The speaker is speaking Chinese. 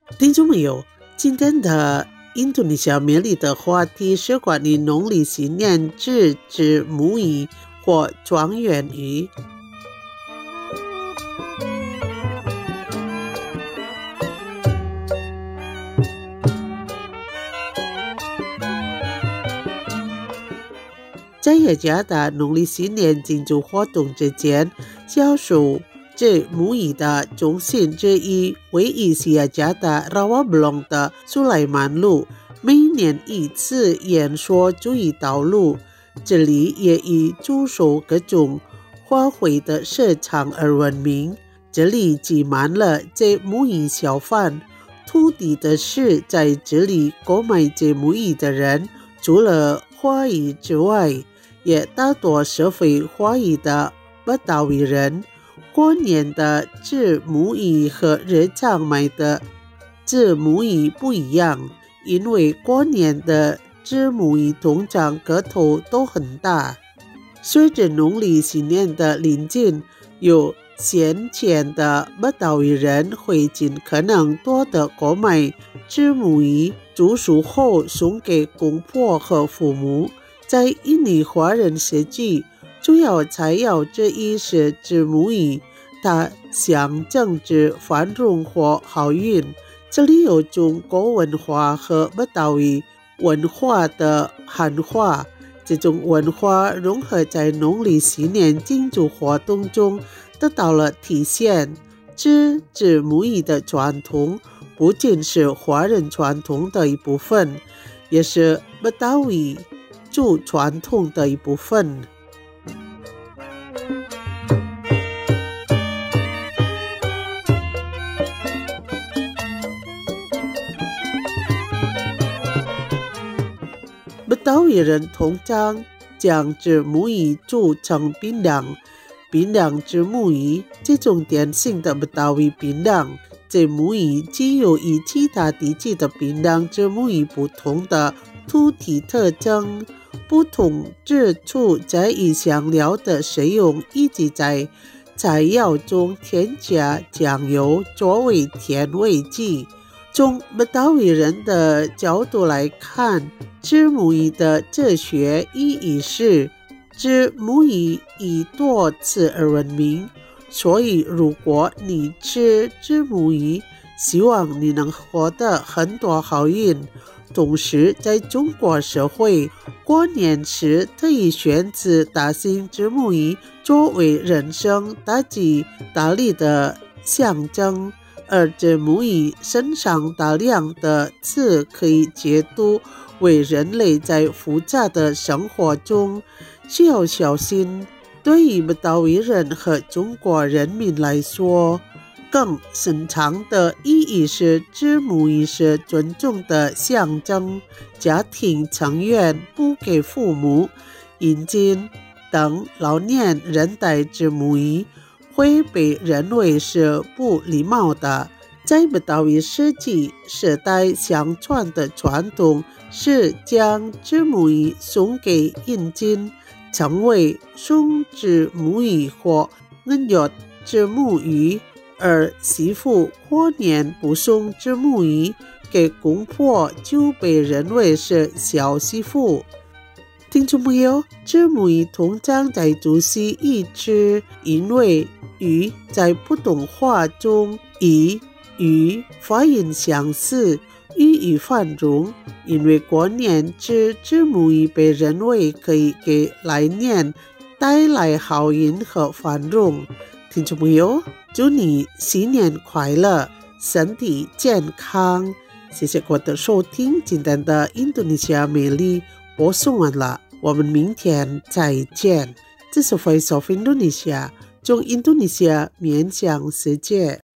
听众朋友，今天的印度尼西亚美丽的话题是关于农历新年至之母语或庄园语。在雅加达农历新年庆祝活动之前，少数这母语的中心之一位于雅加达拉瓦布隆的苏莱曼路，每年一次演说主义道路。这里也以出售各种花卉的市场而闻名。这里挤满了这母语小贩，土地的是在这里购买这母语的人，除了华裔之外，也大多是非华裔的不达维人。过年的制母语和日常买的制母语不一样，因为过年的制母语通常个头都很大。随着农历新年的临近，有先前的不达维人会尽可能多的购买制母语，煮熟后送给公婆和父母。在印尼华人社区，主要材料之一是制母语，它象征着繁荣或好运。这里有中国文化和不达维文化的汉化，这种文化融合在农历新年庆祝活动中得到了体现。制母语的传统不仅是华人传统的一部分，也是不达维族传统的一部分。不达维人通常将制母语煮成槟榔制母语，这种典型的不达维槟榔这母语既有与其他地区的槟榔制母语不同的土地特征，不同之处在于香料的使用，以及在材料中添加酱油作为甜味剂。从不达维人的角度来看，制母语的哲学意义是，制母语以多次而闻名，所以如果你吃制母语，希望你能获得很多好运。同时，在中国社会，过年时特意选择大型制母语作为人生大吉大利的象征，而制母语身上大量的字可以解读为人类在复杂的生活中需要小心。对于不达维人和中国人民来说，更深长的意义是，制母语是尊重的象征。家庭成员不给父母、姻亲等老年人带制母语，会被认为是不礼貌的。在不达维社区，世代相传的传统是将制母语送给姻亲，成为送制母语或恩约制母语。而媳妇过年不送制母语给公婆，就被认为是小媳妇。听众朋友，制母语通常在除夕一吃，因为语在普通话中以与发音相似，寓意繁荣。因为过年吃制母语被认为可以给来年带来好运和繁荣。听众朋友，祝你新年快乐，身体健康。谢谢各位的收听，今天的印度尼西亚美丽播送完了，我们明天再见。这是 Voice of Indonesia， 从印度尼西亚面向世界。